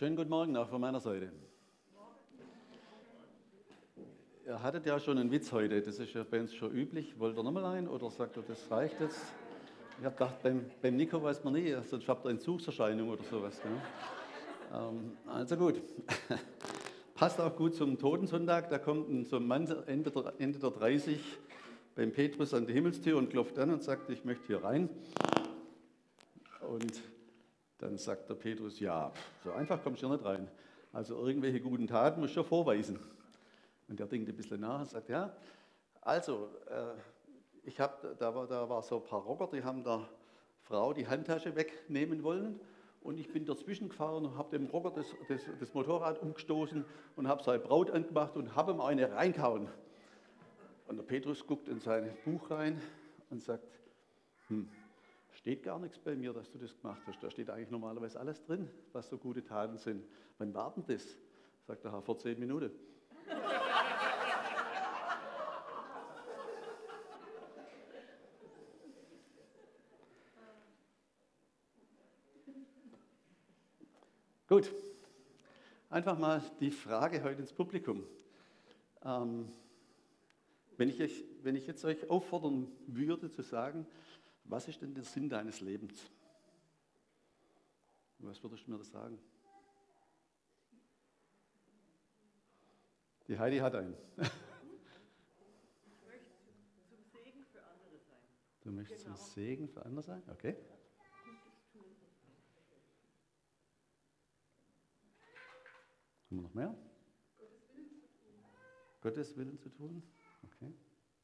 Schönen guten Morgen auch von meiner Seite. Ihr hattet ja schon einen Witz heute, das ist ja bei uns schon üblich. Wollt ihr nochmal einen oder sagt ihr, das reicht jetzt? Ich habe gedacht, beim Nico weiß man nie, sonst habt ihr Entzugserscheinung oder sowas. Gell? Also gut, passt auch gut zum Totensonntag, da kommt so ein Mann Ende der 30 beim Petrus an die Himmelstür und klopft an und sagt, ich möchte hier rein. Und dann sagt der Petrus, ja, so einfach kommst du hier nicht rein. Also irgendwelche guten Taten musst du schon vorweisen. Und der denkt ein bisschen nach und sagt, ja, also, da war so ein paar Rocker, die haben der Frau die Handtasche wegnehmen wollen. Und ich bin dazwischen gefahren und habe dem Rocker das Motorrad umgestoßen und habe seine Braut angemacht und habe ihm eine reingehauen. Und der Petrus guckt in sein Buch rein und sagt, steht gar nichts bei mir, dass du das gemacht hast. Da steht eigentlich normalerweise alles drin, was so gute Taten sind. Wann war denn das? Sagt der Herr, vor 10 Minuten. Gut, einfach mal die Frage heute ins Publikum. Wenn ich jetzt euch auffordern würde zu sagen, was ist denn der Sinn deines Lebens? Was würdest du mir das sagen? Die Heidi hat einen. Ich möchte zum Segen für andere sein. Du möchtest zum Segen für andere sein? Okay. Haben wir noch mehr? Gottes Willen zu tun. Okay.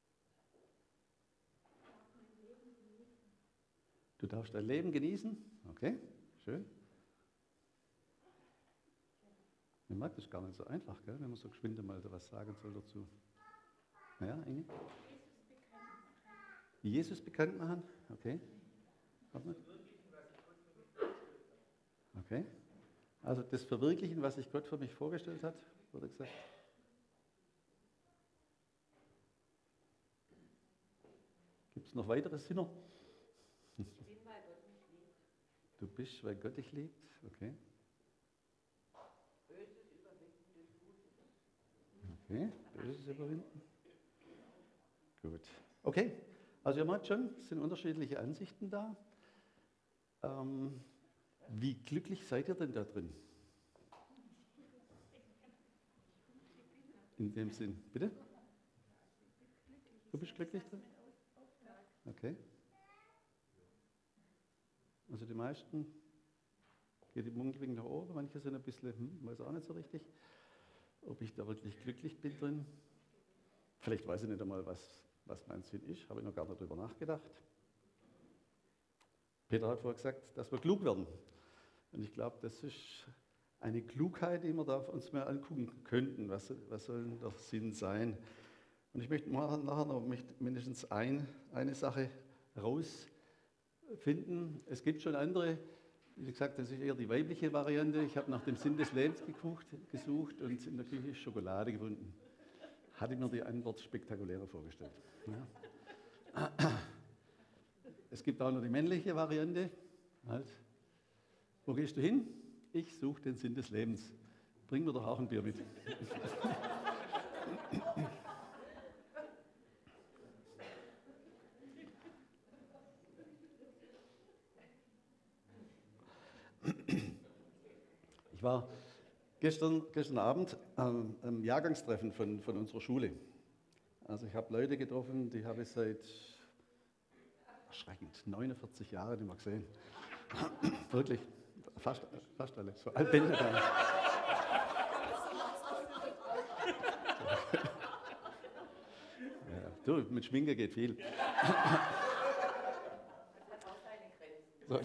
Du darfst dein Leben genießen. Okay, schön. Man merkt, das ist gar nicht so einfach, gell, wenn man so geschwind mal was sagen soll dazu. Ja, Inge? Jesus bekannt machen. Okay. Okay. Also das Verwirklichen, was sich Gott für mich vorgestellt hat, wurde gesagt. Gibt es noch weitere Sinner? Du bist, weil Gott dich liebt. Okay. Böses überwinden durch Gutes. Okay, Böses überwinden. Gut. Okay, also ihr merkt schon, es sind unterschiedliche Ansichten da. Wie glücklich seid ihr denn da drin? In dem Sinn, bitte? Du bist glücklich drin? Okay. Also die meisten geht die Mundwinkel nach oben, manche sind ein bisschen, weiß auch nicht so richtig, ob ich da wirklich glücklich bin drin. Vielleicht weiß ich nicht einmal, was mein Sinn ist, habe ich noch gar nicht drüber nachgedacht. Peter hat vorher gesagt, dass wir klug werden. Und ich glaube, das ist eine Klugheit, die wir da uns mal angucken könnten. Was soll denn der Sinn sein? Und ich möchte nachher noch mindestens eine Sache rausfinden. Es gibt schon andere, wie gesagt, das ist eher die weibliche Variante. Ich habe nach dem Sinn des Lebens gesucht und in der Küche ist Schokolade gefunden. Hatte mir die Antwort spektakulärer vorgestellt. Ja. Es gibt auch noch die männliche Variante. Halt. Wo gehst du hin? Ich suche den Sinn des Lebens. Bring mir doch auch ein Bier mit. Ich war gestern Abend am Jahrgangstreffen von unserer Schule. Also ich habe Leute getroffen, die habe ich seit erschreckend 49 Jahren nicht mehr gesehen. Wirklich, fast alle. So alt bin ich gar nicht. Ja, du, mit Schminke geht viel. So.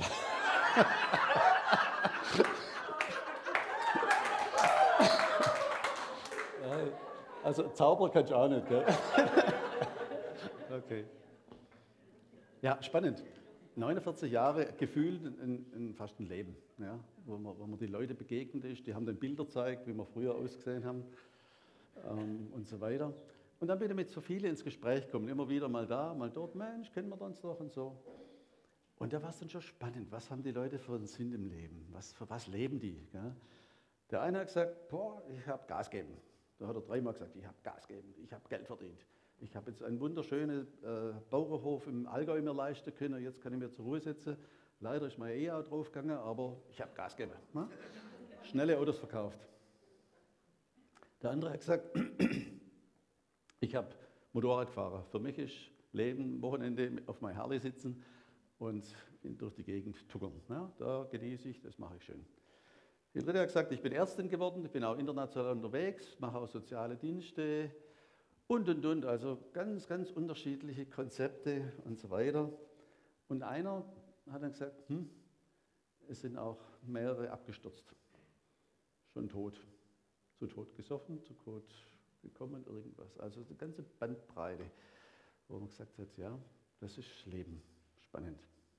Also Zauber kannst du auch nicht, gell? Okay. Ja, spannend. 49 Jahre gefühlt fast ein Leben, ja, wo man die Leute begegnet ist, die haben dann Bilder gezeigt, wie wir früher ausgesehen haben und so weiter. Und dann bin ich mit so vielen ins Gespräch gekommen, immer wieder mal da, mal dort, Mensch, kennen wir uns doch und so. Und da war es dann schon spannend, was haben die Leute für einen Sinn im Leben, für was leben die? Gell? Der eine hat gesagt, boah, ich habe Gas geben. Da hat er 3-mal gesagt, ich habe Gas geben, ich habe Geld verdient. Ich habe jetzt einen wunderschönen Bauernhof im Allgäu mir leisten können, jetzt kann ich mir zur Ruhe setzen. Leider ist meine Ehe auch draufgegangen, aber ich habe Gas gegeben. Ne? Schnelle Autos verkauft. Der andere hat gesagt, ich habe Motorrad gefahren. Für mich ist Leben, Wochenende auf meinem Harley sitzen und durch die Gegend tuckern. Ja, da genieße ich, das mache ich schön. Der dritte hat gesagt, ich bin Ärztin geworden, ich bin auch international unterwegs, mache auch soziale Dienste und. Also ganz, ganz unterschiedliche Konzepte und so weiter. Und einer hat dann gesagt, es sind auch mehrere abgestürzt, schon tot. Zu Tod gesoffen, zu Tod gekommen, irgendwas. Also die ganze Bandbreite, wo man gesagt hat, ja, das ist Leben, spannend.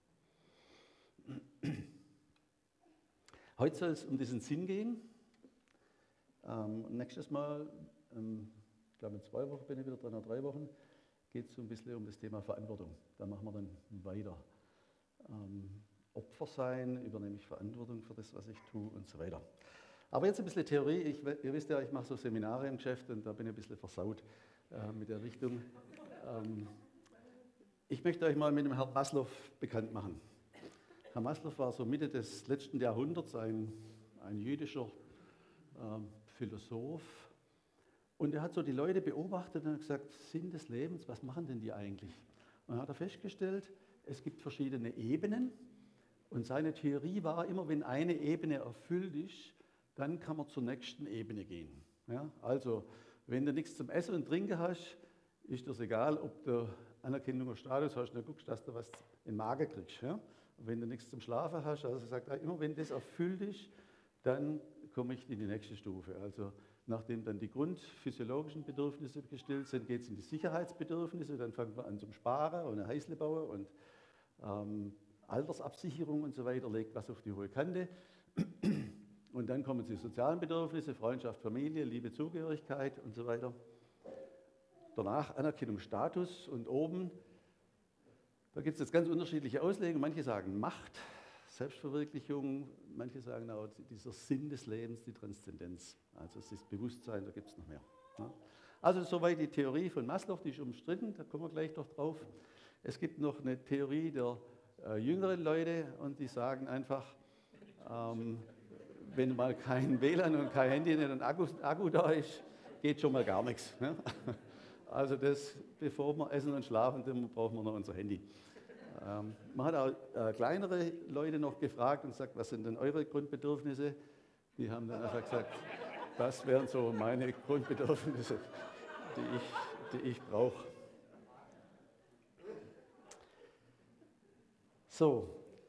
Heute soll es um diesen Sinn gehen. Nächstes Mal, ich glaube in 2 Wochen bin ich wieder dran, oder 3 Wochen, geht es so ein bisschen um das Thema Verantwortung. Da machen wir dann weiter. Opfer sein, übernehme ich Verantwortung für das, was ich tue und so weiter. Aber jetzt ein bisschen Theorie. Ihr wisst ja, ich mache so Seminare im Geschäft und da bin ich ein bisschen versaut mit der Richtung. Ich möchte euch mal mit dem Herrn Maslow bekannt machen. Herr Maslow war so Mitte des letzten Jahrhunderts ein jüdischer Philosoph. Und er hat so die Leute beobachtet und hat gesagt, Sinn des Lebens, was machen denn die eigentlich? Und dann hat er festgestellt, es gibt verschiedene Ebenen. Und seine Theorie war immer, wenn eine Ebene erfüllt ist, dann kann man zur nächsten Ebene gehen. Ja? Also, wenn du nichts zum Essen und Trinken hast, ist das egal, ob du Anerkennung oder Status hast, dann guckst, dass du was in den Magen kriegst. Ja? Und wenn du nichts zum Schlafen hast, also sagt er, immer wenn das erfüllt ist, dann komme ich in die nächste Stufe. Also, nachdem dann die grundphysiologischen Bedürfnisse gestillt sind, geht es in die Sicherheitsbedürfnisse, dann fangen wir an zum Sparen und ein Häusle bauen und Altersabsicherung und so weiter, legt was auf die hohe Kante. Und dann kommen die sozialen Bedürfnisse, Freundschaft, Familie, Liebe, Zugehörigkeit und so weiter. Danach Anerkennung, Status und oben, da gibt es jetzt ganz unterschiedliche Auslegungen. Manche sagen Macht, Selbstverwirklichung, manche sagen auch dieser Sinn des Lebens, die Transzendenz. Also es ist Bewusstsein, da gibt es noch mehr. Also soweit die Theorie von Maslow, die ist umstritten, da kommen wir gleich noch drauf. Es gibt noch eine Theorie der jüngeren Leute und die sagen einfach, wenn mal kein WLAN und kein Handy und ein Akku da ist, geht schon mal gar nichts. Ne? Also das, bevor wir essen und schlafen, dann brauchen wir noch unser Handy. Man hat auch kleinere Leute noch gefragt und gesagt, was sind denn eure Grundbedürfnisse? Die haben dann einfach gesagt, das wären so meine Grundbedürfnisse, die ich brauche. So,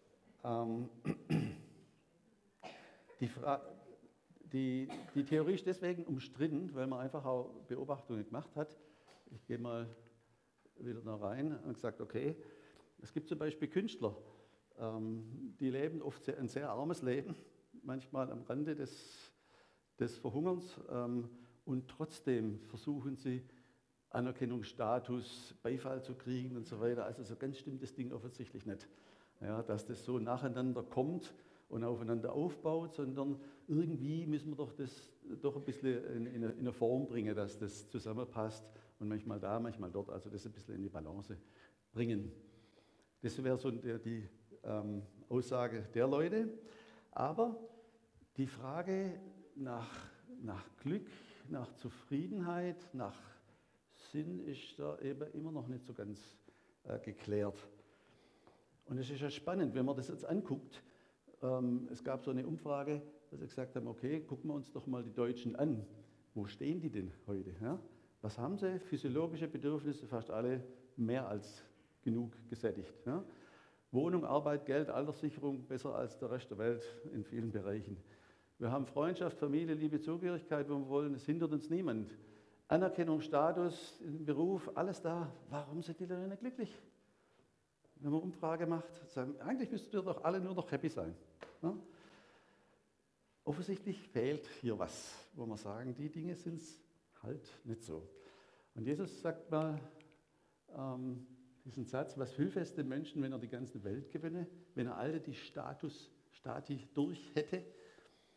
die Theorie ist deswegen umstritten, weil man einfach auch Beobachtungen gemacht hat. Ich gehe mal wieder da rein und gesagt, okay, es gibt zum Beispiel Künstler, die leben oft ein sehr armes Leben, manchmal am Rande des Verhungerns und trotzdem versuchen sie Anerkennung, Status, Beifall zu kriegen und so weiter. Also so ganz stimmt das Ding offensichtlich nicht, ja, dass das so nacheinander kommt und aufeinander aufbaut, sondern irgendwie müssen wir das doch ein bisschen in eine Form bringen, dass das zusammenpasst und manchmal da, manchmal dort, also das ein bisschen in die Balance bringen. Das wäre so die Aussage der Leute. Aber die Frage nach Glück, nach Zufriedenheit, nach Sinn ist da eben immer noch nicht so ganz geklärt. Und es ist ja spannend, wenn man das jetzt anguckt. Es gab so eine Umfrage, dass sie gesagt haben, okay, gucken wir uns doch mal die Deutschen an. Wo stehen die denn heute? Ja? Was haben sie? Physiologische Bedürfnisse, fast alle mehr als genug gesättigt. Ja? Wohnung, Arbeit, Geld, Alterssicherung, besser als der Rest der Welt in vielen Bereichen. Wir haben Freundschaft, Familie, Liebe, Zugehörigkeit, wo wir wollen, es hindert uns niemand. Anerkennung, Status, Beruf, alles da. Warum sind die Leute nicht glücklich? Wenn man Umfrage macht, sagen, eigentlich müssten wir doch alle nur noch happy sein. Ja? Offensichtlich fehlt hier was, wo wir sagen, die Dinge sind es halt nicht so. Und Jesus sagt mal diesen Satz, was hilft es dem Menschen, wenn er die ganze Welt gewinne, wenn er alle die Stati durch hätte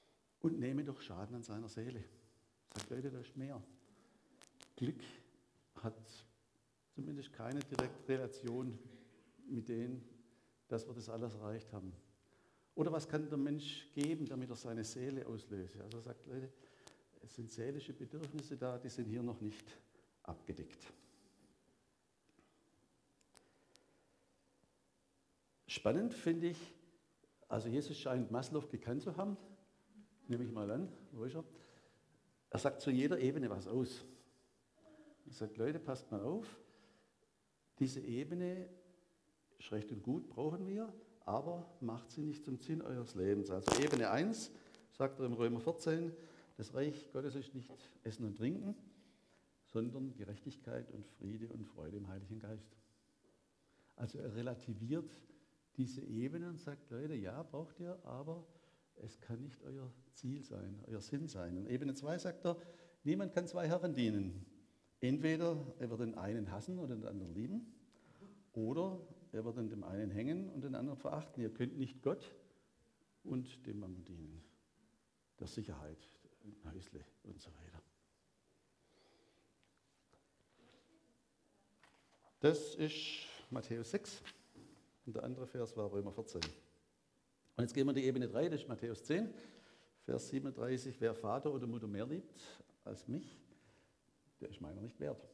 und nehme doch Schaden an seiner Seele. Sagt, Leute, da ist mehr. Glück hat zumindest keine direkte Relation mit denen, dass wir das alles erreicht haben. Oder was kann der Mensch geben, damit er seine Seele auslöse? Also er sagt, Leute, es sind seelische Bedürfnisse da, die sind hier noch nicht abgedeckt. Spannend finde ich, also Jesus scheint Maslow gekannt zu haben, nehme ich mal an, wo ist er? Er sagt zu jeder Ebene was aus. Er sagt, Leute, passt mal auf, diese Ebene, recht und gut, brauchen wir, aber macht sie nicht zum Sinn eures Lebens. Also Ebene 1, sagt er im Römer 14, das Reich Gottes ist nicht Essen und Trinken, sondern Gerechtigkeit und Friede und Freude im Heiligen Geist. Also er relativiert diese Ebene und sagt, Leute, ja, braucht ihr, aber es kann nicht euer Ziel sein, euer Sinn sein. Und Ebene 2 sagt er, niemand kann zwei Herren dienen. Entweder er wird den einen hassen oder den anderen lieben, oder er wird an dem einen hängen und den anderen verachten. Ihr könnt nicht Gott und dem Mammon dienen. Der Sicherheit, dem Häusle und so weiter. Das ist Matthäus 6 und der andere Vers war Römer 14. Und jetzt gehen wir in die Ebene 3, das ist Matthäus 10, Vers 37. Wer Vater oder Mutter mehr liebt als mich, der ist meiner nicht wert.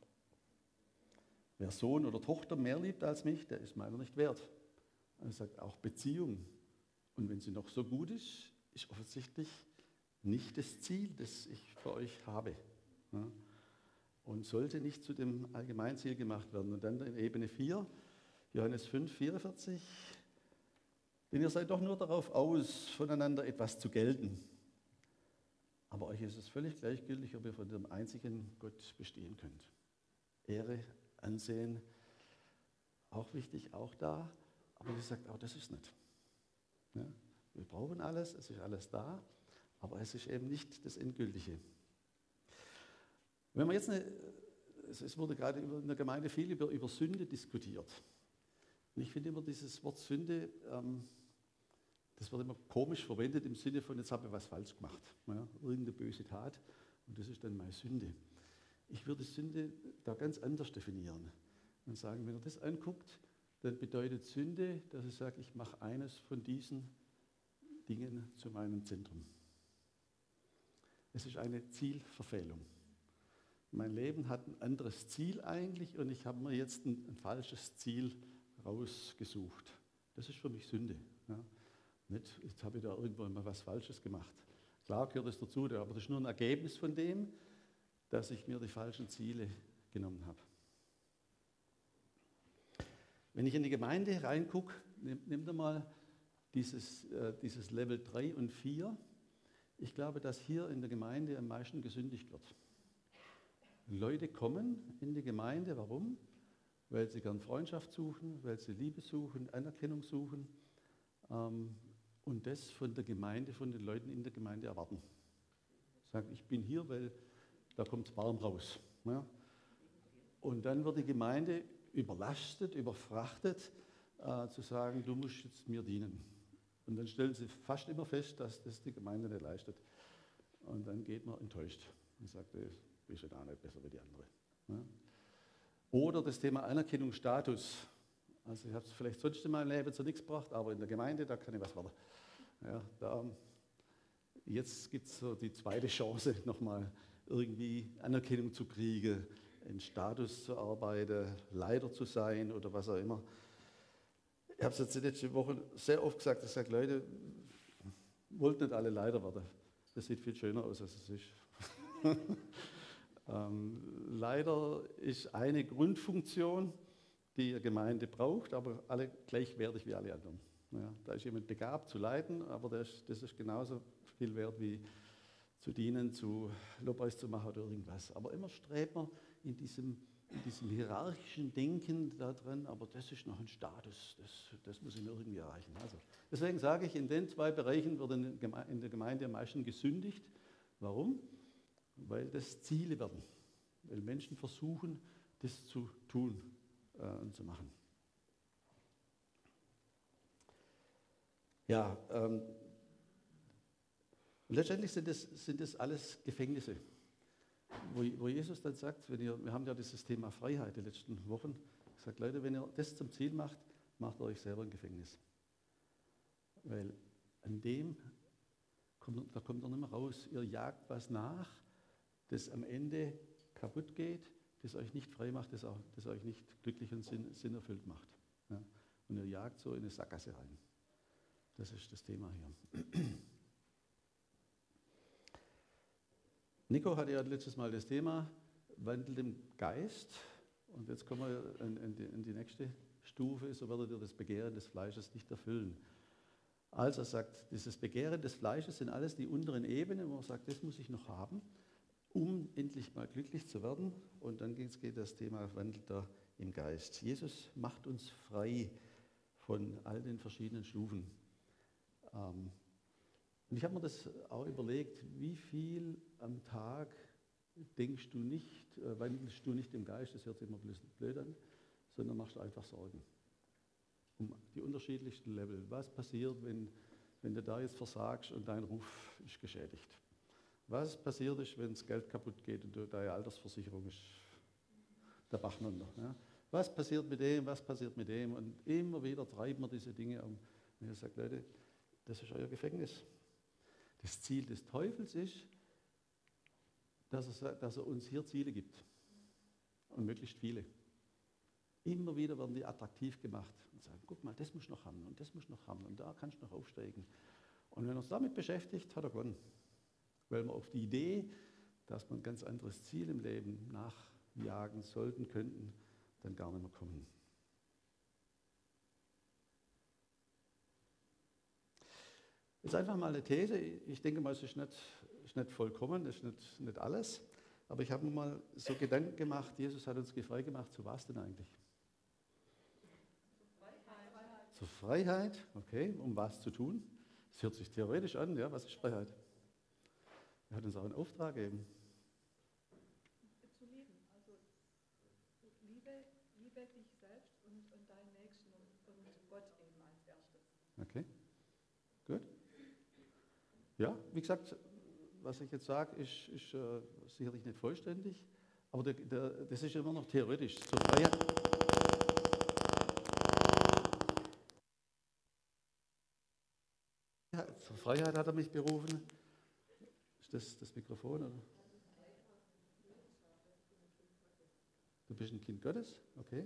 Wer Sohn oder Tochter mehr liebt als mich, der ist meiner nicht wert. Er sagt auch Beziehung. Und wenn sie noch so gut ist, ist offensichtlich nicht das Ziel, das ich für euch habe. Ja. Und sollte nicht zu dem Allgemeinziel gemacht werden. Und dann in Ebene 4, Johannes 5, 44. Denn ihr seid doch nur darauf aus, voneinander etwas zu gelten. Aber euch ist es völlig gleichgültig, ob ihr von dem einzigen Gott bestehen könnt. Ehre, Ansehen, auch wichtig, auch da. Aber sie sagt, auch das ist nicht. Ja, wir brauchen alles, es ist alles da, aber es ist eben nicht das Endgültige. Wenn man jetzt es wurde gerade in der Gemeinde viel über Sünde diskutiert. Und ich finde immer dieses Wort Sünde, das wird immer komisch verwendet im Sinne von, jetzt habe ich was falsch gemacht. Ja, irgendeine böse Tat und das ist dann meine Sünde. Ich würde Sünde da ganz anders definieren und sagen, wenn ihr das anguckt, dann bedeutet Sünde, dass ich sage, ich mache eines von diesen Dingen zu meinem Zentrum. Es ist eine Zielverfehlung. Mein Leben hat ein anderes Ziel eigentlich und ich habe mir jetzt ein falsches Ziel rausgesucht. Das ist für mich Sünde. Ja. Nicht, jetzt habe ich da irgendwo mal was Falsches gemacht. Klar gehört es dazu, aber das ist nur ein Ergebnis von dem, dass ich mir die falschen Ziele genommen habe. Wenn ich in die Gemeinde reingucke, nehmt ihr mal dieses Level 3 und 4. Ich glaube, dass hier in der Gemeinde am meisten gesündigt wird. Leute kommen in die Gemeinde, warum? Weil sie gern Freundschaft suchen, weil sie Liebe suchen, Anerkennung suchen und das von der Gemeinde, von den Leuten in der Gemeinde erwarten. Sagen, ich bin hier, weil da kommt es warm raus. Ja? Und dann wird die Gemeinde überlastet, überfrachtet, zu sagen, du musst jetzt mir dienen. Und dann stellen sie fast immer fest, dass das die Gemeinde nicht leistet. Und dann geht man enttäuscht und sagt, du bist ja da nicht besser wie die andere. Ja? Oder das Thema Anerkennung, Status. Also ich habe es vielleicht sonst in meinem Leben zu nichts gebracht, aber in der Gemeinde, da kann ich was werden. Ja, jetzt gibt es so die zweite Chance, nochmal irgendwie Anerkennung zu kriegen, einen Status zu arbeiten, Leiter zu sein oder was auch immer. Ich habe es jetzt die letzte Woche sehr oft gesagt, ich sage, Leute, wollt nicht alle Leiter werden. Das sieht viel schöner aus, als es ist. Leiter ist eine Grundfunktion, die eine Gemeinde braucht, aber alle gleichwertig wie alle anderen. Ja, da ist jemand begabt zu leiten, aber das ist genauso viel wert wie zu dienen, zu Lobpreis zu machen oder irgendwas. Aber immer strebt man in diesem hierarchischen Denken da drin, aber das ist noch ein Status, das muss ich irgendwie erreichen. Also, deswegen sage ich, in den zwei Bereichen wird in der Gemeinde am meisten gesündigt. Warum? Weil das Ziele werden, weil Menschen versuchen, das zu tun und zu machen. Ja, und Und letztendlich sind das alles Gefängnisse, wo Jesus dann sagt, wir haben ja dieses Thema Freiheit die letzten Wochen, sagt, Leute, wenn ihr das zum Ziel macht, macht ihr euch selber ein Gefängnis. Weil an dem da kommt ihr nicht mehr raus. Ihr jagt was nach, das am Ende kaputt geht, das euch nicht frei macht, das euch nicht glücklich und sinnerfüllt macht. Ja? Und ihr jagt so in eine Sackgasse rein. Das ist das Thema hier. Nico hatte ja letztes Mal das Thema, wandelt im Geist. Und jetzt kommen wir in die nächste Stufe, so werdet ihr das Begehren des Fleisches nicht erfüllen. Also er sagt, dieses Begehren des Fleisches sind alles die unteren Ebenen, wo man sagt, das muss ich noch haben, um endlich mal glücklich zu werden. Und dann geht das Thema wandelt da im Geist. Jesus macht uns frei von all den verschiedenen Stufen. Und ich habe mir das auch überlegt, wie viel am Tag denkst du nicht, wandelst du nicht im Geist, das hört sich immer blöd an, sondern machst einfach Sorgen. Um die unterschiedlichsten Level. Was passiert, wenn du da jetzt versagst und dein Ruf ist geschädigt? Was passiert ist, wenn das Geld kaputt geht und deine Altersversicherung ist der Bach runter? Ja? Was passiert mit dem, was passiert mit dem? Und immer wieder treiben wir diese Dinge um. Und ich sage, Leute, das ist euer Gefängnis. Das Ziel des Teufels ist, dass er uns hier Ziele gibt. Und möglichst viele. Immer wieder werden die attraktiv gemacht und sagen, guck mal, das musst du noch haben und das musst du noch haben und da kannst du noch aufsteigen. Und wenn er uns damit beschäftigt, hat er gewonnen. Weil wir auf die Idee, dass wir ein ganz anderes Ziel im Leben nachjagen sollten, könnten, dann gar nicht mehr kommen. Jetzt einfach mal eine These. Ich denke mal, es ist nicht vollkommen, es ist nicht alles. Aber ich habe mir mal so Gedanken gemacht, Jesus hat uns frei gemacht, zu was denn eigentlich? Zur Freiheit, okay, um was zu tun? Das hört sich theoretisch an, ja, was ist Freiheit? Er hat uns auch einen Auftrag gegeben. Zu lieben, also liebe dich selbst und deinen Nächsten und Gott eben als erstes. Okay, gut. Ja, wie gesagt, was ich jetzt sage, ist sicherlich nicht vollständig, aber das ist immer noch theoretisch. Zur Freiheit hat er mich berufen. Ist das Mikrofon? Oder? Du bist ein Kind Gottes? Okay.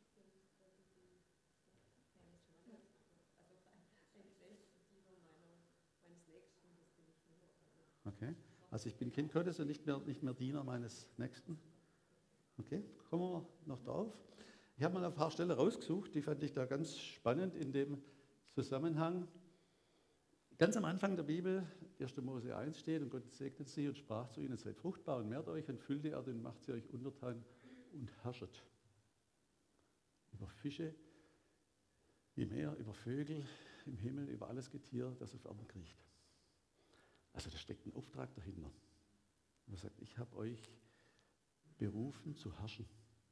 Okay. Also ich bin Kind Gottes und nicht mehr Diener meines Nächsten. Okay, kommen wir noch drauf. Ich habe mal ein paar Stellen rausgesucht, die fand ich da ganz spannend in dem Zusammenhang. Ganz am Anfang der Bibel, 1. Mose 1 steht, und Gott segnete sie und sprach zu ihnen, seid fruchtbar und mehrt euch und füllt die Erde und macht sie euch untertan und herrschet. Über Fische im Meer, über Vögel im Himmel, über alles Getier, das auf Erden kriecht. Also da steckt ein Auftrag dahinter. Und er sagt, ich habe euch berufen zu herrschen.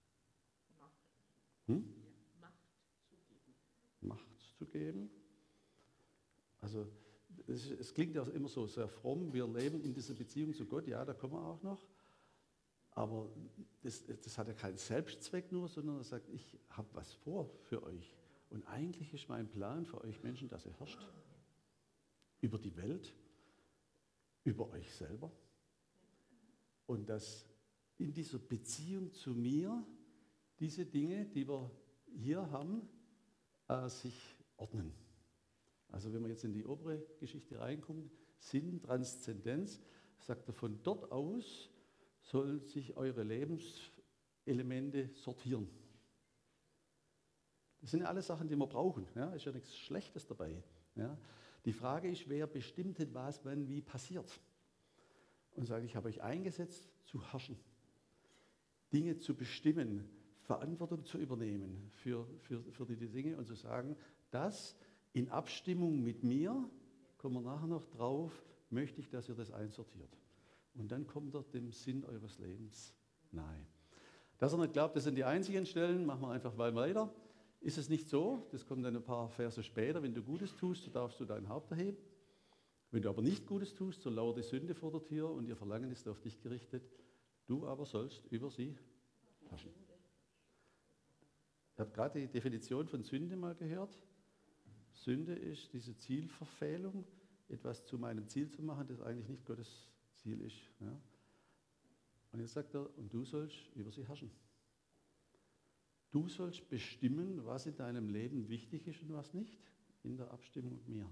Macht zu geben. Also es klingt ja immer so sehr fromm, wir leben in dieser Beziehung zu Gott, ja, da kommen wir auch noch. Aber das hat ja keinen Selbstzweck nur, sondern er sagt, ich habe was vor für euch. Und eigentlich ist mein Plan für euch Menschen, dass ihr herrscht. Über die Welt, über euch selber. Und dass in dieser Beziehung zu mir diese Dinge, die wir hier haben, sich ordnen. Also wenn wir jetzt in die obere Geschichte reinkommen, Sinn, Transzendenz, sagt er, von dort aus sollen sich eure Lebenselemente sortieren. Das sind ja alles Sachen, die wir brauchen. Ja? Ist ja nichts Schlechtes dabei. Ja? Die Frage ist, wer bestimmt denn, was, wann, wie passiert. Und sage, ich habe euch eingesetzt, zu herrschen, Dinge zu bestimmen, Verantwortung zu übernehmen für die Dinge und zu sagen, das in Abstimmung mit mir, kommen wir nachher noch drauf, möchte ich, dass ihr das einsortiert. Und dann kommt ihr dem Sinn eures Lebens nahe. Dass ihr nicht glaubt, das sind die einzigen Stellen, machen wir einfach mal weiter. Ist es nicht so, das kommt dann ein paar Verse später, wenn du Gutes tust, so darfst du dein Haupt erheben. Wenn du aber nicht Gutes tust, so lauert die Sünde vor der Tür und ihr Verlangen ist auf dich gerichtet. Du aber sollst über sie herrschen. Ich habe gerade die Definition von Sünde mal gehört. Sünde ist diese Zielverfehlung, etwas zu meinem Ziel zu machen, das eigentlich nicht Gottes Ziel ist. Ja. Und jetzt sagt er, und du sollst über sie herrschen. Du sollst bestimmen, was in deinem Leben wichtig ist und was nicht, in der Abstimmung mit mir.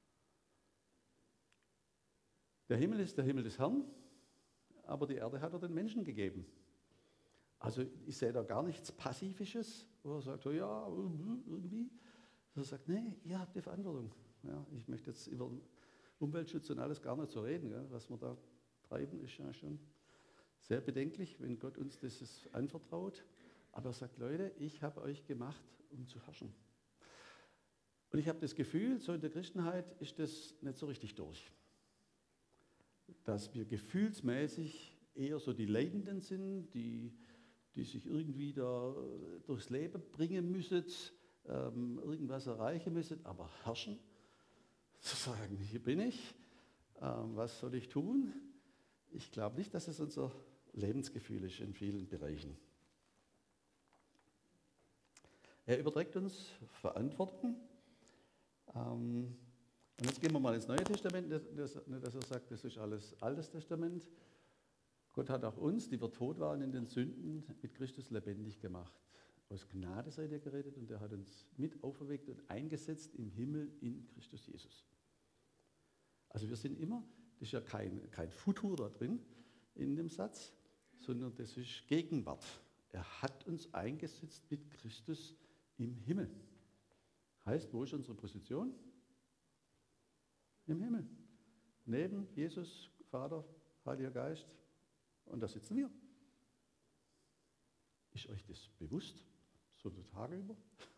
Der Himmel ist der Himmel des Herrn, aber die Erde hat er den Menschen gegeben. Also ich sehe da gar nichts Pazifisches, wo er sagt, oh ja, irgendwie. Er sagt, nee, ihr habt die Verantwortung. Ja, ich möchte jetzt über Umweltschutz und alles gar nicht so reden. Gell? Was wir da treiben, ist ja schon sehr bedenklich, wenn Gott uns das anvertraut. Aber er sagt, Leute, ich habe euch gemacht, um zu herrschen. Und ich habe das Gefühl, so in der Christenheit ist das nicht so richtig durch. Dass wir gefühlsmäßig eher so die Leidenden sind, die sich irgendwie da durchs Leben bringen müssen, irgendwas erreichen müssen, aber herrschen, zu sagen, hier bin ich, was soll ich tun? Ich glaube nicht, dass es unser Lebensgefühl ist in vielen Bereichen. Er überträgt uns Verantwortung. Und jetzt gehen wir mal ins Neue Testament, nicht, dass er sagt, das ist alles Altes Testament. Gott hat auch uns, die wir tot waren in den Sünden, mit Christus lebendig gemacht. Aus Gnade seid ihr gerettet und er hat uns mit auferweckt und eingesetzt im Himmel in Christus Jesus. Also wir sind immer, das ist ja kein Futur da drin in dem Satz, sondern das ist Gegenwart. Er hat uns eingesetzt mit Christus im Himmel. Heißt, wo ist unsere Position? Im Himmel. Neben Jesus, Vater, Heiliger Geist. Und da sitzen wir. Ist euch das bewusst? So die Tage über?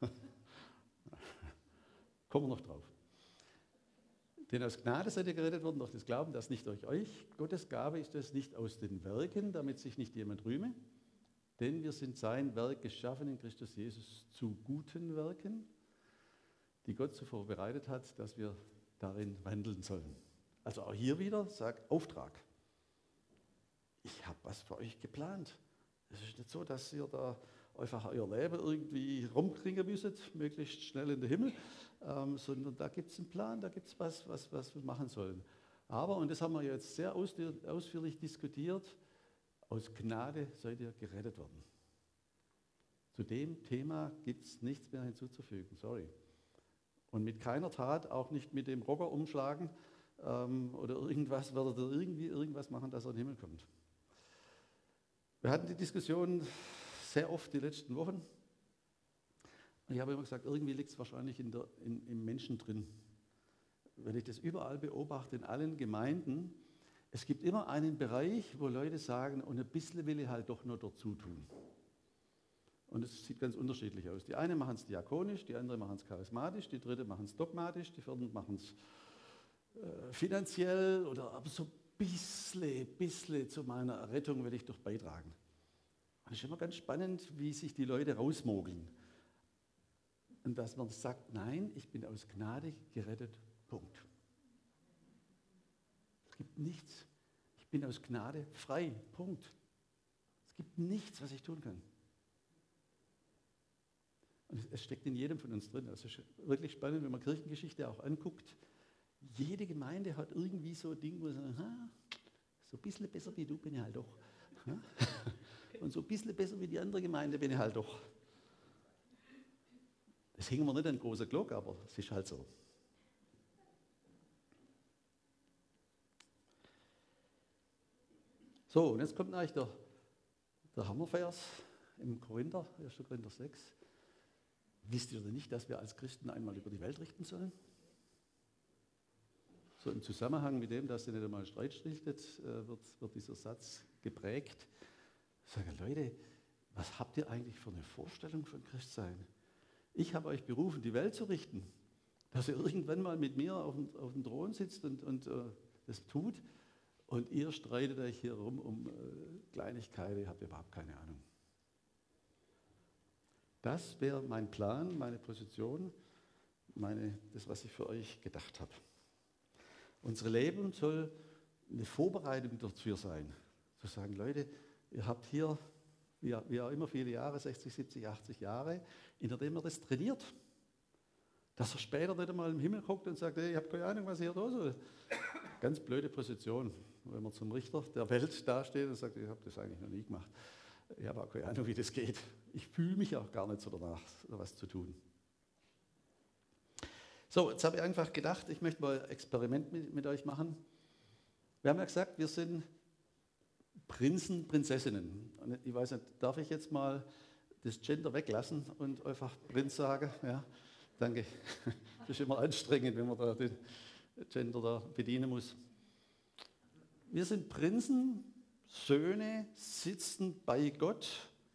Kommen wir noch drauf. Denn aus Gnade seid ihr gerettet worden durch das Glauben, das nicht durch euch. Gottes Gabe ist es nicht aus den Werken, damit sich nicht jemand rühme. Denn wir sind sein Werk geschaffen in Christus Jesus zu guten Werken, die Gott zuvor bereitet hat, dass wir darin wandeln sollen. Also auch hier wieder sagt Auftrag. Ich habe was für euch geplant. Es ist nicht so, dass ihr da einfach euer Leben irgendwie rumkriegen müsstet, möglichst schnell in den Himmel, sondern da gibt es einen Plan, da gibt es was wir machen sollen. Aber, und das haben wir jetzt sehr ausführlich diskutiert, aus Gnade seid ihr gerettet worden. Zu dem Thema gibt es nichts mehr hinzuzufügen, sorry. Und mit keiner Tat, auch nicht mit dem Rocker umschlagen oder irgendwas, werdet ihr irgendwie irgendwas machen, dass er in den Himmel kommt. Wir hatten die Diskussion sehr oft die letzten Wochen. Und ich habe immer gesagt, irgendwie liegt es wahrscheinlich im Menschen drin. Wenn ich das überall beobachte, in allen Gemeinden, es gibt immer einen Bereich, wo Leute sagen, und ein bisschen will ich halt doch nur dazu tun. Und es sieht ganz unterschiedlich aus. Die einen machen es diakonisch, die anderen machen es charismatisch, die dritte machen es dogmatisch, die vierten machen es finanziell oder aber so ein bisschen zu meiner Errettung will ich doch beitragen. Und es ist immer ganz spannend, wie sich die Leute rausmogeln. Und dass man sagt, nein, ich bin aus Gnade gerettet, Punkt. Es gibt nichts. Ich bin aus Gnade frei, Punkt. Es gibt nichts, was ich tun kann. Und es steckt in jedem von uns drin. Es ist wirklich spannend, wenn man Kirchengeschichte auch anguckt. Jede Gemeinde hat irgendwie so ein Ding, wo sie sagen, so ein bisschen besser wie du bin ich halt doch. Und so ein bisschen besser wie die andere Gemeinde bin ich halt doch. Das hängen wir nicht an großer Glocke, aber es ist halt so. So, und jetzt kommt eigentlich der Hammervers im Korinther, 1. Korinther 6. Wisst ihr denn nicht, dass wir als Christen einmal über die Welt richten sollen? So im Zusammenhang mit dem, dass ihr nicht einmal Streit schlichtet, wird dieser Satz geprägt. Ich sage, Leute, was habt ihr eigentlich für eine Vorstellung von Christsein? Ich habe euch berufen, die Welt zu richten. Dass ihr irgendwann mal mit mir auf dem Thron sitzt und das tut. Und ihr streitet euch hier rum um Kleinigkeiten, ihr habt überhaupt keine Ahnung. Das wäre mein Plan, meine Position, das, was ich für euch gedacht habe. Unser Leben soll eine Vorbereitung dafür sein. Zu sagen, Leute, ihr habt hier, wie auch immer viele Jahre, 60, 70, 80 Jahre, in denen ihr das trainiert. Dass er später nicht einmal im Himmel guckt und sagt, hey, ich habe keine Ahnung, was hier da soll. Ganz blöde Position, wenn man zum Richter der Welt dasteht und sagt, ich habe das eigentlich noch nie gemacht. Ich habe auch keine Ahnung, wie das geht. Ich fühle mich auch gar nicht so danach, was zu tun. So, jetzt habe ich einfach gedacht, ich möchte mal ein Experiment mit euch machen. Wir haben ja gesagt, wir sind Prinzen, Prinzessinnen. Und ich weiß nicht, darf ich jetzt mal das Gender weglassen und einfach Prinz sagen? Ja, danke. Das ist immer anstrengend, wenn man da den Gender da bedienen muss. Wir sind Prinzen, Söhne, sitzen bei Gott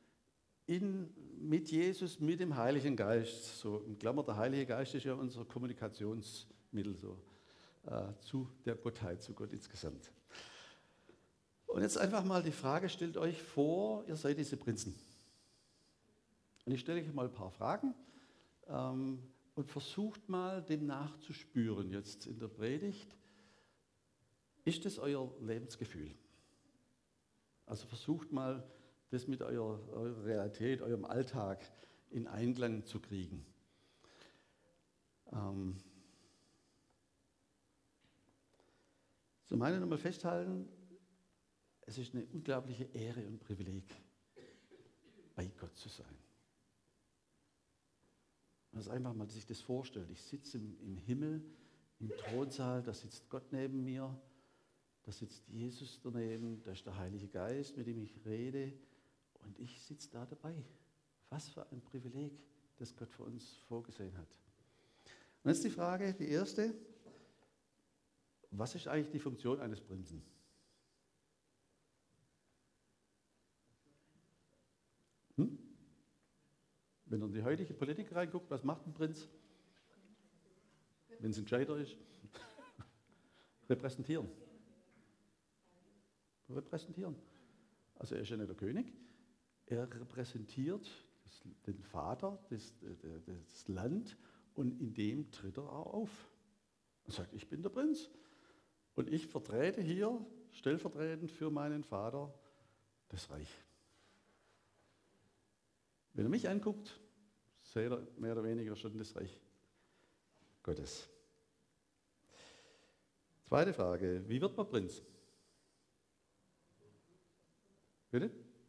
mit Jesus, mit dem Heiligen Geist. So in Klammer, der Heilige Geist ist ja unser Kommunikationsmittel so, zu der Gottheit, zu Gott insgesamt. Und jetzt einfach mal die Frage, stellt euch vor, ihr seid diese Prinzen. Und ich stelle euch mal ein paar Fragen und versucht mal, dem nachzuspüren jetzt in der Predigt. Ist das euer Lebensgefühl? Also versucht mal, das mit eurer Realität, eurem Alltag in Einklang zu kriegen. Zum einen nochmal festhalten, es ist eine unglaubliche Ehre und Privileg, bei Gott zu sein. Also einfach mal sich das vorstellt. Ich sitze im Himmel, im Thronsaal, da sitzt Gott neben mir, da sitzt Jesus daneben, da ist der Heilige Geist, mit dem ich rede und ich sitze da dabei. Was für ein Privileg, das Gott für uns vorgesehen hat. Und jetzt die Frage, die erste, was ist eigentlich die Funktion eines Prinzen? Wenn man in die heutige Politik reinguckt, was macht ein Prinz? Wenn es ein Gescheiter ist? Repräsentieren. Repräsentieren. Also er ist ja nicht der König, er repräsentiert den Vater, das Land und in dem tritt er auch auf. Er sagt, ich bin der Prinz und ich vertrete hier stellvertretend für meinen Vater das Reich. Wenn ihr mich anguckt, seht ihr mehr oder weniger schon das Reich Gottes. Zweite Frage, wie wird man Prinz? Bitte?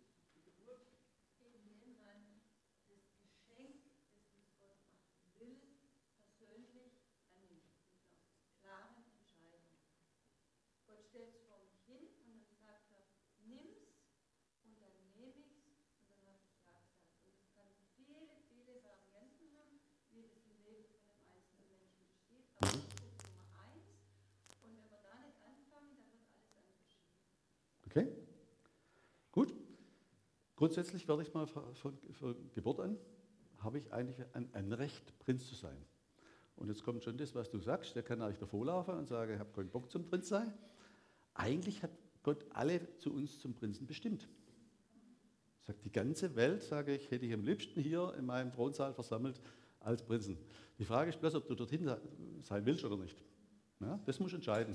Okay, gut. Grundsätzlich werde ich mal von Geburt an, habe ich eigentlich ein Recht, Prinz zu sein. Und jetzt kommt schon das, was du sagst, der kann eigentlich davor laufen und sagen, ich habe keinen Bock zum Prinz sein. Eigentlich hat Gott alle zu uns zum Prinzen bestimmt. Sagt die ganze Welt, sage ich, hätte ich am liebsten hier in meinem Thronsaal versammelt als Prinzen. Die Frage ist bloß, ob du dorthin sein willst oder nicht. Ja, das musst du entscheiden.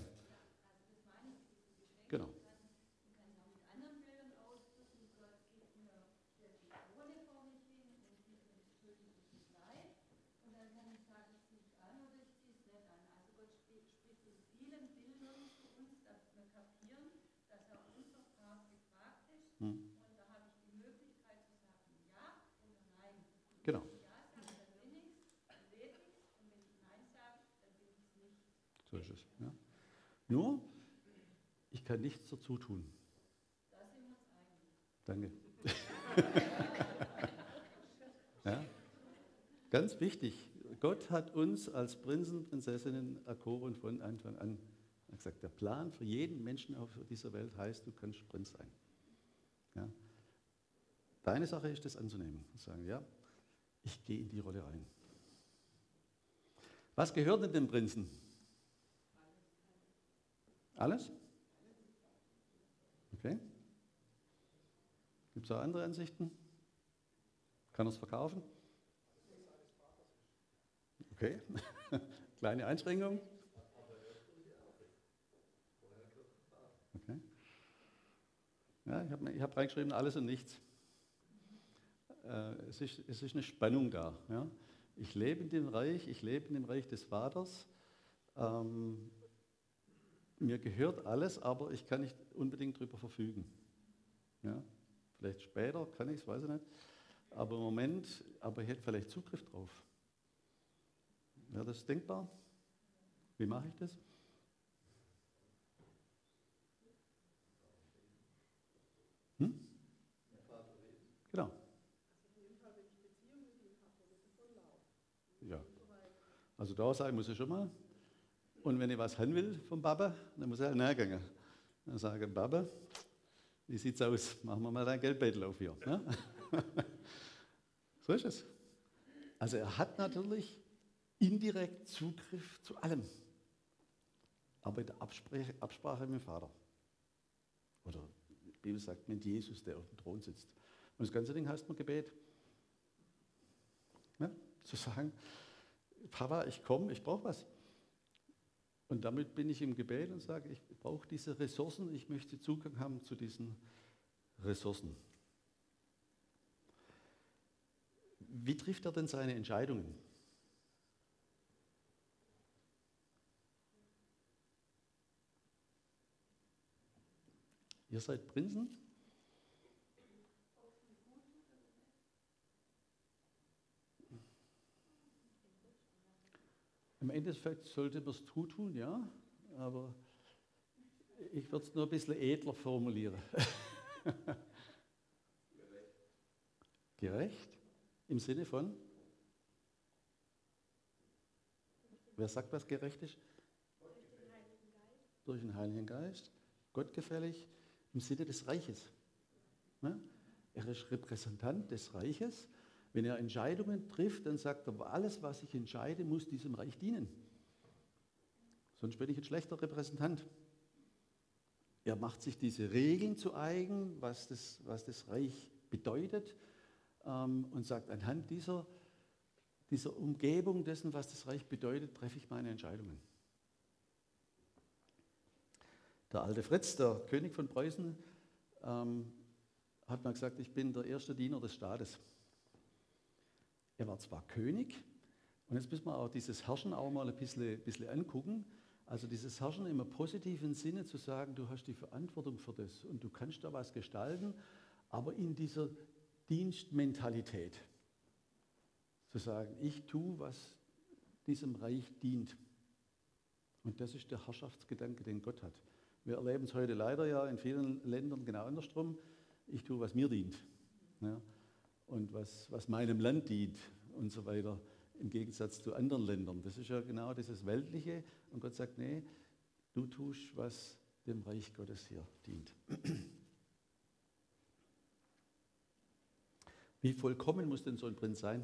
Genau. Genau. So ist es. Ja. Nur, ich kann nichts dazu tun. Danke. Ja. Ganz wichtig, Gott hat uns als Prinzen, Prinzessinnen erkoren von Anfang an. Er hat gesagt, der Plan für jeden Menschen auf dieser Welt heißt, du kannst Prinz sein. Ja. Deine Sache ist, das anzunehmen und sagen, ja, ich gehe in die Rolle rein. Was gehört denn dem Prinzen? Alles? Okay. Gibt es auch andere Ansichten? Kann er es verkaufen? Okay. Kleine Einschränkung. Ja, ich hab reingeschrieben, alles und nichts. Es ist eine Spannung da. Ja? Ich lebe in dem Reich des Vaters. Mir gehört alles, aber ich kann nicht unbedingt darüber verfügen. Ja? Vielleicht später kann ich es, weiß ich nicht. Aber im Moment, ich hätte vielleicht Zugriff drauf. Wäre das denkbar? Wie mache ich das? Hm? Genau. Ja. Also da sein muss ich schon mal. Und wenn ich was haben will vom Papa, dann muss ich halt nachgehen. Dann sage ich, Papa, wie sieht's aus? Machen wir mal deinen Geldbeutel auf hier. Ne? So ist es. Also er hat natürlich indirekt Zugriff zu allem. Aber in der Absprache mit dem Vater. Oder die Bibel sagt mit Jesus, der auf dem Thron sitzt. Und das ganze Ding heißt nur Gebet. Ja? Zu sagen, Papa, ich komme, ich brauche was. Und damit bin ich im Gebet und sage, ich brauche diese Ressourcen, ich möchte Zugang haben zu diesen Ressourcen. Wie trifft er denn seine Entscheidungen? Ihr seid Prinzen? Im Endeffekt sollte man es tun, ja, aber ich würde es nur ein bisschen edler formulieren. Gerecht? Im Sinne von? Wer sagt, was gerecht ist? Durch den Heiligen Geist. Gottgefällig im Sinne des Reiches. Ja? Er ist Repräsentant des Reiches. Wenn er Entscheidungen trifft, dann sagt er, alles, was ich entscheide, muss diesem Reich dienen. Sonst bin ich ein schlechter Repräsentant. Er macht sich diese Regeln zu eigen, was das Reich bedeutet, und sagt, anhand dieser Umgebung dessen, was das Reich bedeutet, treffe ich meine Entscheidungen. Der alte Fritz, der König von Preußen, hat mal gesagt, ich bin der erste Diener des Staates. Er war zwar König, und jetzt müssen wir auch dieses Herrschen auch mal ein bisschen angucken. Also dieses Herrschen im positiven Sinne zu sagen, du hast die Verantwortung für das und du kannst da was gestalten, aber in dieser Dienstmentalität zu sagen, ich tue, was diesem Reich dient. Und das ist der Herrschaftsgedanke, den Gott hat. Wir erleben es heute leider ja in vielen Ländern genau andersrum. Ich tue, was mir dient. Ja. Und was meinem Land dient und so weiter, im Gegensatz zu anderen Ländern. Das ist ja genau dieses Weltliche. Und Gott sagt, nee, du tust, was dem Reich Gottes hier dient. Wie vollkommen muss denn so ein Prinz sein?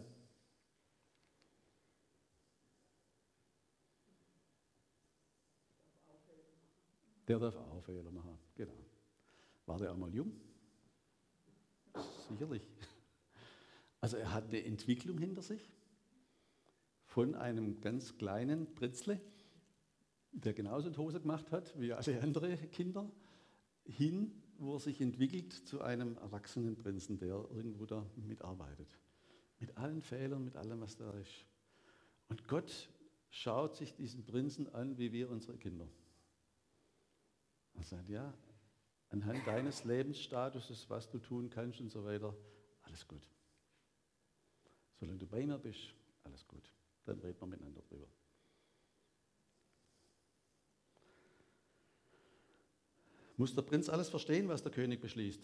Der darf auch Fehler machen, genau. War der auch mal jung? Sicherlich. Also er hat eine Entwicklung hinter sich von einem ganz kleinen Pritzle, der genauso die Hose gemacht hat wie alle anderen Kinder, hin, wo er sich entwickelt zu einem erwachsenen Prinzen, der irgendwo da mitarbeitet. Mit allen Fehlern, mit allem, was da ist. Und Gott schaut sich diesen Prinzen an, wie wir unsere Kinder. Er sagt, ja, anhand deines Lebensstatuses, was du tun kannst und so weiter, alles gut. Solange du bei mir bist, alles gut. Dann reden wir miteinander drüber. Muss der Prinz alles verstehen, was der König beschließt?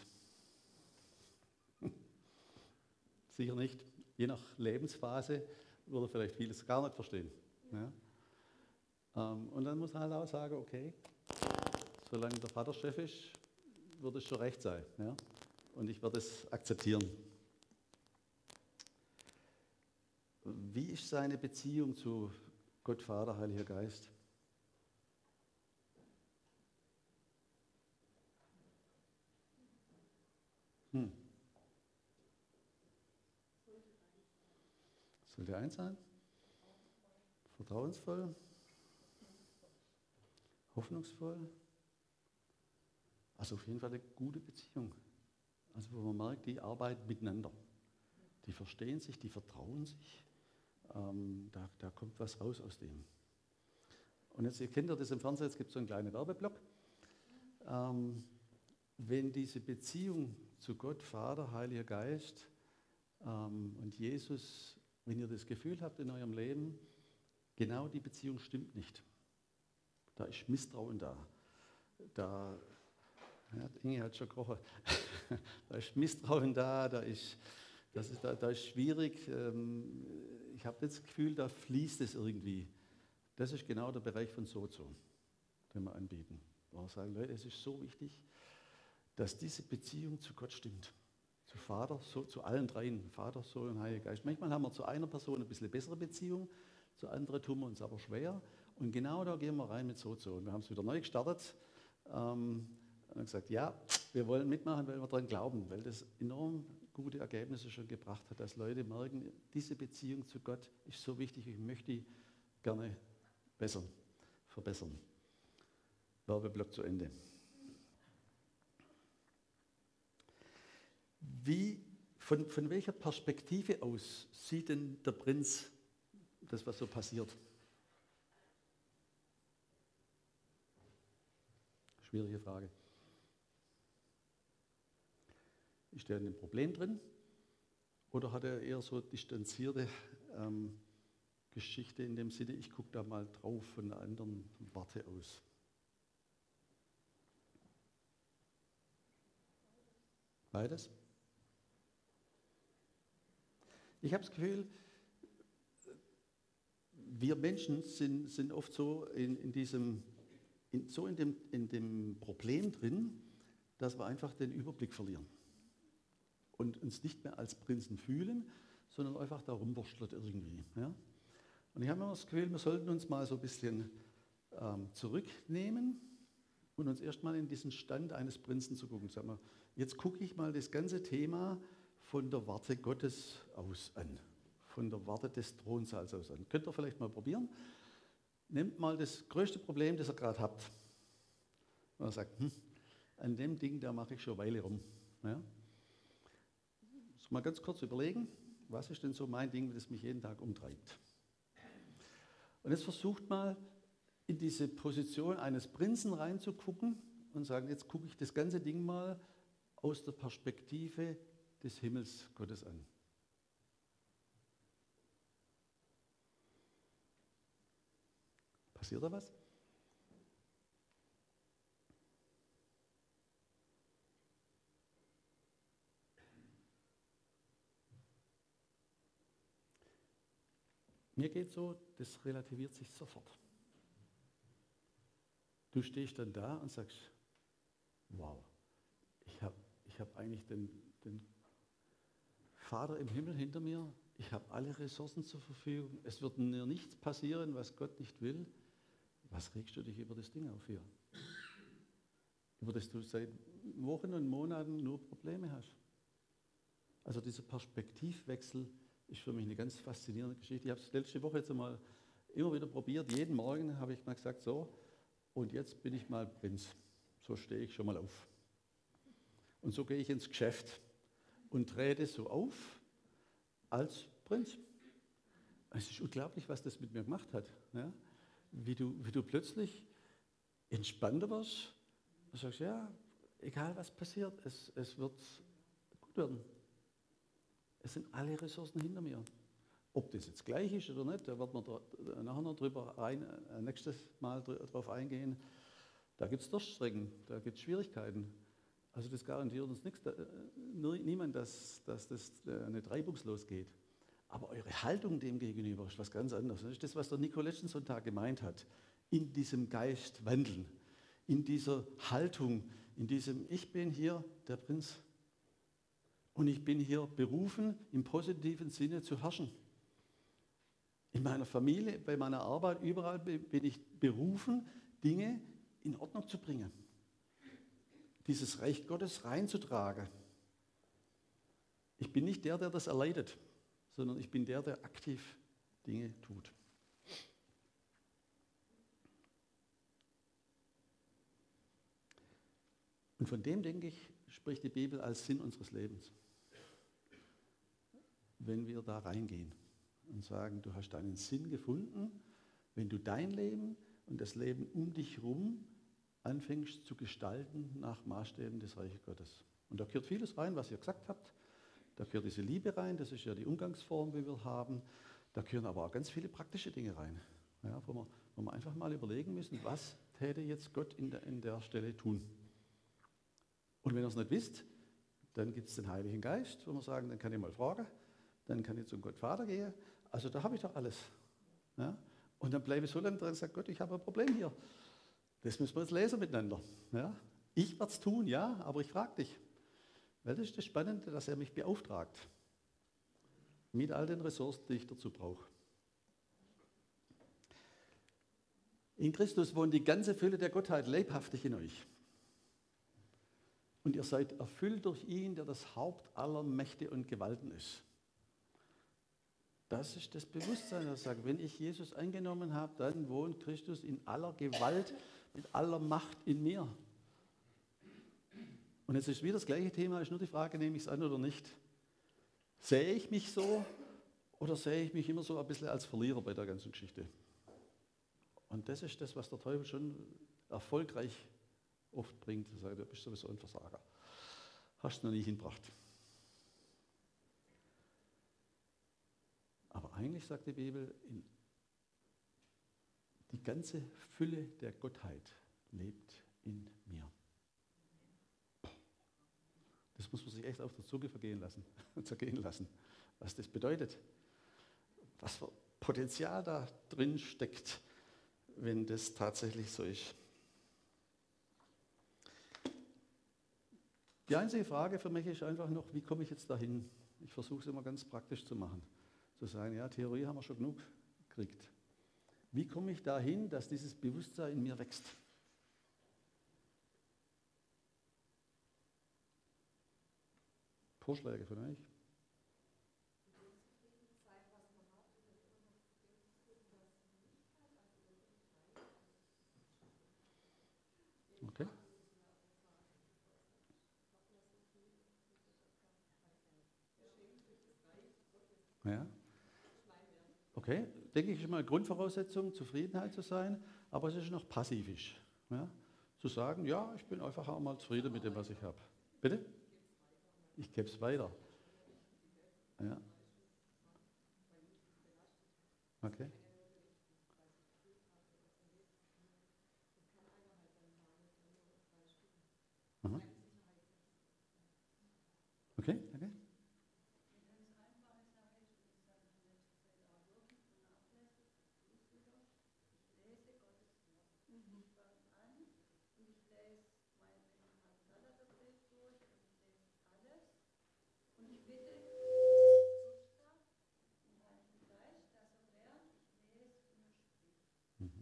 Sicher nicht. Je nach Lebensphase würde er vielleicht vieles gar nicht verstehen. Ja? Und dann muss er halt auch sagen, okay, solange der Vater Chef ist, wird es schon recht sein. Ja? Und ich werde es akzeptieren. Wie ist seine Beziehung zu Gott, Vater, Heiliger Geist? Sollte eins sein? Vertrauensvoll? Hoffnungsvoll? Also auf jeden Fall eine gute Beziehung. Also wo man merkt, die arbeiten miteinander. Die verstehen sich, die vertrauen sich. Da kommt was raus aus dem. Und jetzt, ihr kennt ja das im Fernsehen, jetzt gibt es so einen kleinen Werbeblock. Wenn diese Beziehung zu Gott, Vater, Heiliger Geist und Jesus, wenn ihr das Gefühl habt in eurem Leben, genau die Beziehung stimmt nicht. Da ist Misstrauen da. Ja, Inge hat schon gerochen. Da ist Misstrauen da ist schwierig. Ich habe das Gefühl, da fließt es irgendwie. Das ist genau der Bereich von Sozo, den wir anbieten. Wo wir sagen, Leute, es ist so wichtig, dass diese Beziehung zu Gott stimmt. Zu Vater, zu allen dreien, Vater, Sohn und Heiliger Geist. Manchmal haben wir zu einer Person ein bisschen bessere Beziehung, zu anderen tun wir uns aber schwer. Und genau da gehen wir rein mit Sozo. Und wir haben es wieder neu gestartet. Und haben gesagt, ja, wir wollen mitmachen, weil wir daran glauben, weil das enorm gute Ergebnisse schon gebracht hat, dass Leute merken, diese Beziehung zu Gott ist so wichtig, ich möchte die gerne verbessern. Werbeblock zu Ende. Von welcher Perspektive aus sieht denn der Prinz das, was so passiert? Schwierige Frage. Ist der in dem Problem drin? Oder hat er eher so distanzierte Geschichte in dem Sinne, ich gucke da mal drauf von einer anderen Warte aus? Beides? Ich habe das Gefühl, wir Menschen sind oft so in dem Problem drin, dass wir einfach den Überblick verlieren und uns nicht mehr als Prinzen fühlen, sondern einfach da rumwurschtelt irgendwie. Ja? Und ich habe immer das Gefühl, wir sollten uns mal so ein bisschen zurücknehmen und uns erstmal in diesen Stand eines Prinzen zu gucken. Sag mal, jetzt gucke ich mal das ganze Thema von der Warte Gottes aus an, von der Warte des Thronsaals aus an. Könnt ihr vielleicht mal probieren? Nehmt mal das größte Problem, das ihr gerade habt. Und er sagt, an dem Ding, da mache ich schon eine Weile rum. Ja? Mal ganz kurz überlegen, was ist denn so mein Ding, das mich jeden Tag umtreibt. Und jetzt versucht mal in diese Position eines Prinzen reinzugucken und sagen, jetzt gucke ich das ganze Ding mal aus der Perspektive des Himmels Gottes an. Passiert da was? Mir geht so, das relativiert sich sofort. Du stehst dann da und sagst, wow, ich hab eigentlich den Vater im Himmel hinter mir, ich habe alle Ressourcen zur Verfügung, es wird mir nichts passieren, was Gott nicht will. Was regst du dich über das Ding auf hier? Über das du seit Wochen und Monaten nur Probleme hast. Also dieser Perspektivwechsel ist für mich eine ganz faszinierende Geschichte. Ich habe es letzte Woche jetzt mal immer wieder probiert. Jeden Morgen habe ich mal gesagt, so, und jetzt bin ich mal Prinz. So stehe ich schon mal auf. Und so gehe ich ins Geschäft und trete so auf als Prinz. Es ist unglaublich, was das mit mir gemacht hat. Ja? Wie du plötzlich entspannter wirst und sagst, ja, egal was passiert, es wird gut werden. Es sind alle Ressourcen hinter mir. Ob das jetzt gleich ist oder nicht, da wird man nachher noch nächstes Mal drauf eingehen. Da gibt es Durststrecken, da gibt es Schwierigkeiten. Also das garantiert uns niemand, dass das nicht reibungslos geht. Aber eure Haltung dem gegenüber ist was ganz anderes. Das ist das, was der Nico letzten Sonntag gemeint hat. In diesem Geist wandeln, in dieser Haltung, in diesem Ich bin hier der Prinz. Und ich bin hier berufen, im positiven Sinne zu herrschen. In meiner Familie, bei meiner Arbeit, überall bin ich berufen, Dinge in Ordnung zu bringen. Dieses Reich Gottes reinzutragen. Ich bin nicht der das erleidet, sondern ich bin der aktiv Dinge tut. Und von dem, denke ich, spricht die Bibel als Sinn unseres Lebens. Wenn wir da reingehen und sagen, du hast deinen Sinn gefunden, wenn du dein Leben und das Leben um dich herum anfängst zu gestalten nach Maßstäben des Reiches Gottes. Und da gehört vieles rein, was ihr gesagt habt. Da gehört diese Liebe rein, das ist ja die Umgangsform, die wir haben. Da gehören aber auch ganz viele praktische Dinge rein, ja, wo wir einfach mal überlegen müssen, was täte jetzt Gott in der Stelle tun. Und wenn ihr es nicht wisst, dann gibt es den Heiligen Geist, wo wir sagen, dann kann ich mal fragen, dann kann ich zum Gott Vater gehen. Also da habe ich doch alles. Ja? Und dann bleibe ich so lange dran und sage, Gott, ich habe ein Problem hier. Das müssen wir jetzt lesen miteinander. Ja? Ich werde es tun, ja, aber ich frage dich. Weil das ist das Spannende, dass er mich beauftragt. Mit all den Ressourcen, die ich dazu brauche. In Christus wohnt die ganze Fülle der Gottheit leibhaftig in euch. Und ihr seid erfüllt durch ihn, der das Haupt aller Mächte und Gewalten ist. Das ist das Bewusstsein, das sagt, wenn ich Jesus angenommen habe, dann wohnt Christus in aller Gewalt, mit aller Macht in mir. Und jetzt ist wieder das gleiche Thema, ist nur die Frage, nehme ich es an oder nicht. Sehe ich mich so oder sehe ich mich immer so ein bisschen als Verlierer bei der ganzen Geschichte? Und das ist das, was der Teufel schon erfolgreich oft bringt. Er sagt, du bist sowieso ein Versager. Hast du noch nie hingebracht. Aber eigentlich sagt die Bibel, die ganze Fülle der Gottheit lebt in mir. Das muss man sich echt auf der Zunge zergehen lassen, was das bedeutet. Was für Potenzial da drin steckt, wenn das tatsächlich so ist. Die einzige Frage für mich ist einfach noch, wie komme ich jetzt dahin? Ich versuche es immer ganz praktisch zu machen. Zu sagen, ja, Theorie haben wir schon genug gekriegt. Wie komme ich dahin, dass dieses Bewusstsein in mir wächst? Vorschläge von euch? Okay. Ja. Okay, denke ich, ist mal eine Grundvoraussetzung, Zufriedenheit zu sein, aber es ist noch passivisch. Ja? Zu sagen, ja, ich bin einfach auch mal zufrieden mit dem, was ich habe. Bitte? Ich gebe es weiter. Ja. Okay. Aha. Okay, okay. Mhm.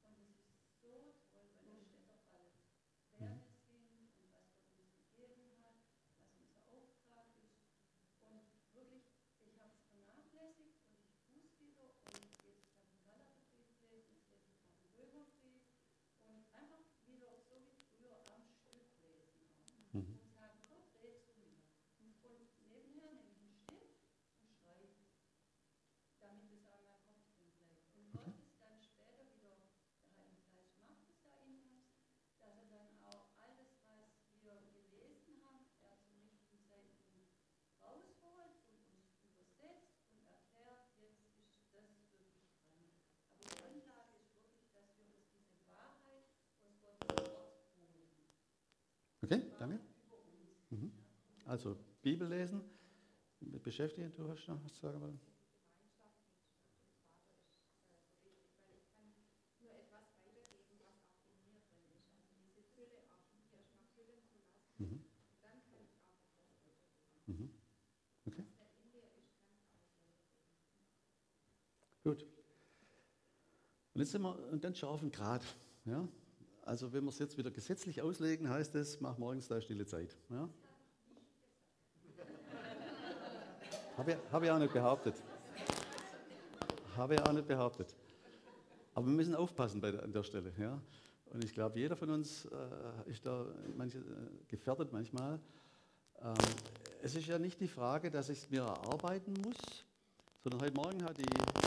Mhm. Okay. Okay, danke. Mhm. Also Bibel lesen, beschäftigen, du hast noch was zu sagen wollen? Mhm. Mhm. Okay. Gut. Und jetzt sind wir einen ganz scharfen Grad. Ja? Also wenn wir es jetzt wieder gesetzlich auslegen, heißt es, mach morgens da stille Zeit. Ja? Habe ich auch nicht behauptet. Habe ich auch nicht behauptet. Aber wir müssen aufpassen an der Stelle. Ja? Und ich glaube, jeder von uns ist da gefährdet manchmal. Es ist ja nicht die Frage, dass ich es mir erarbeiten muss, sondern heute Morgen hat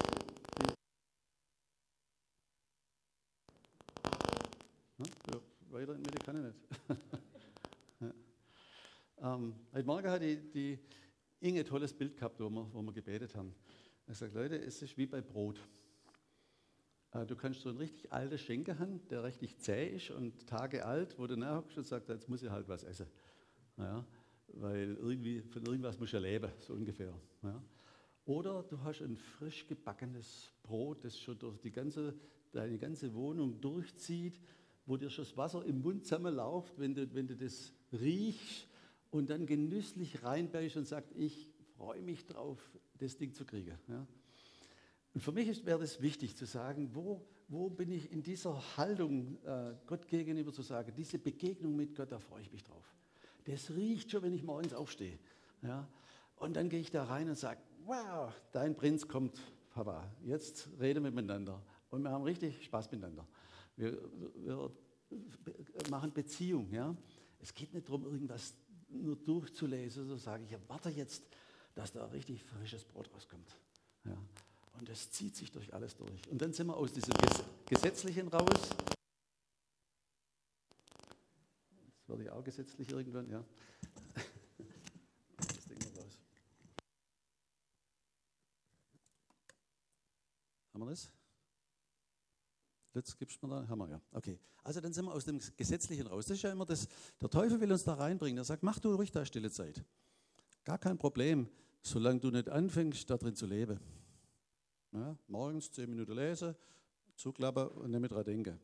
weiter in Mitte kann ich nicht. Heute Morgen hat die Inge ein tolles Bild gehabt, wo wir gebetet haben. Er sagt, Leute, es ist wie bei Brot. Du kannst so einen richtig alten Schinken haben, der richtig zäh ist und Tage alt, wo du nachhockst und sagst, jetzt muss ich halt was essen. Ja, weil von irgendwas muss ich ja leben, so ungefähr. Ja. Oder du hast ein frisch gebackenes Brot, das schon durch deine ganze Wohnung durchzieht, wo dir schon das Wasser im Mund zusammenläuft, wenn du das riechst und dann genüsslich reinbeißt und sagst, ich freue mich drauf, das Ding zu kriegen. Ja. Und für mich wäre das wichtig zu sagen, wo bin ich in dieser Haltung Gott gegenüber zu sagen, diese Begegnung mit Gott, da freue ich mich drauf. Das riecht schon, wenn ich morgens aufstehe. Ja? Und dann gehe ich da rein und sage, wow, dein Prinz kommt, Papa, jetzt reden wir miteinander. Und wir haben richtig Spaß miteinander. Wir machen Beziehung. Ja? Es geht nicht darum, irgendwas nur durchzulesen, so sage ich, warte jetzt, dass da richtig frisches Brot rauskommt. Ja? Und das zieht sich durch alles durch. Und dann sind wir aus diesem Gesetzlichen raus. Jetzt werde ich auch gesetzlich irgendwann, ja. Das Ding noch raus. Haben wir das? Jetzt gibst du mir da, haben wir ja. Okay. Also dann sind wir aus dem Gesetzlichen raus. Das ist ja immer das, der Teufel will uns da reinbringen. Er sagt, mach du ruhig da stille Zeit. Gar kein Problem, solange du nicht anfängst, da drin zu leben. Ja, morgens 10 Minuten lesen, zuklappen und nicht mehr dran denken.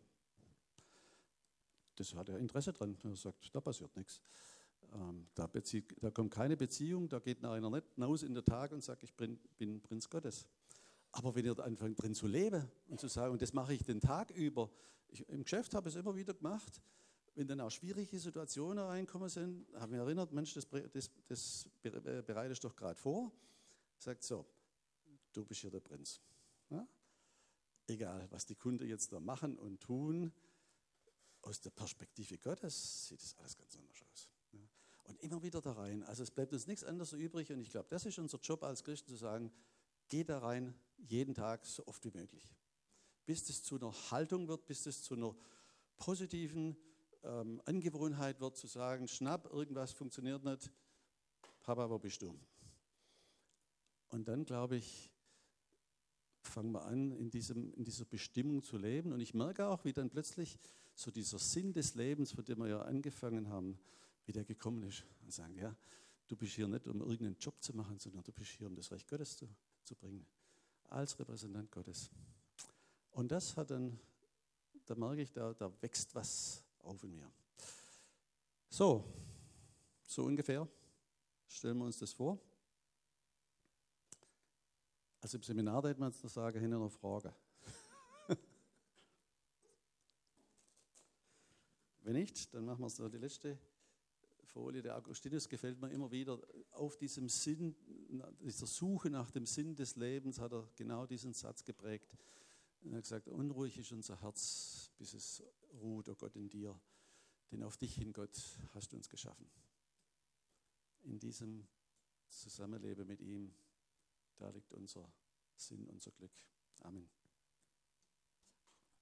Das hat er Interesse dran. Er sagt, da passiert nichts. Da kommt keine Beziehung, da geht einer nicht hinaus in den Tag und sagt, ich bin Prinz Gottes. Aber wenn ihr anfangt drin zu leben und zu sagen, und das mache ich den Tag über, im Geschäft habe ich es immer wieder gemacht, wenn dann auch schwierige Situationen reinkommen sind, habe ich mich erinnert, Mensch, das bereitest du doch gerade vor. Sagt so, du bist hier der Prinz. Ja? Egal, was die Kunden jetzt da machen und tun, aus der Perspektive Gottes sieht das alles ganz anders aus. Ja? Und immer wieder da rein. Also es bleibt uns nichts anderes übrig und ich glaube, das ist unser Job als Christen zu sagen, geh da rein, jeden Tag, so oft wie möglich. Bis es zu einer Haltung wird, bis es zu einer positiven Angewohnheit wird, zu sagen, schnapp, irgendwas funktioniert nicht, Papa, wo bist du? Und dann, glaube ich, fangen wir an, in dieser Bestimmung zu leben. Und ich merke auch, wie dann plötzlich so dieser Sinn des Lebens, von dem wir ja angefangen haben, wie der gekommen ist. Und sagen, ja, du bist hier nicht, um irgendeinen Job zu machen, sondern du bist hier, um das Reich Gottes zu bringen. Als Repräsentant Gottes. Und das hat dann, da merke ich, da wächst was auf in mir. So ungefähr stellen wir uns das vor. Also im Seminar, da hätte man jetzt noch sagen, hin noch Fragen. Wenn nicht, dann machen wir so die letzte Folie. Der Augustinus gefällt mir immer wieder. Auf diesem Sinn, dieser Suche nach dem Sinn des Lebens hat er genau diesen Satz geprägt. Er hat gesagt, unruhig ist unser Herz, bis es ruht, oh Gott, in dir. Denn auf dich hin, Gott, hast du uns geschaffen. In diesem Zusammenleben mit ihm, da liegt unser Sinn, unser Glück. Amen.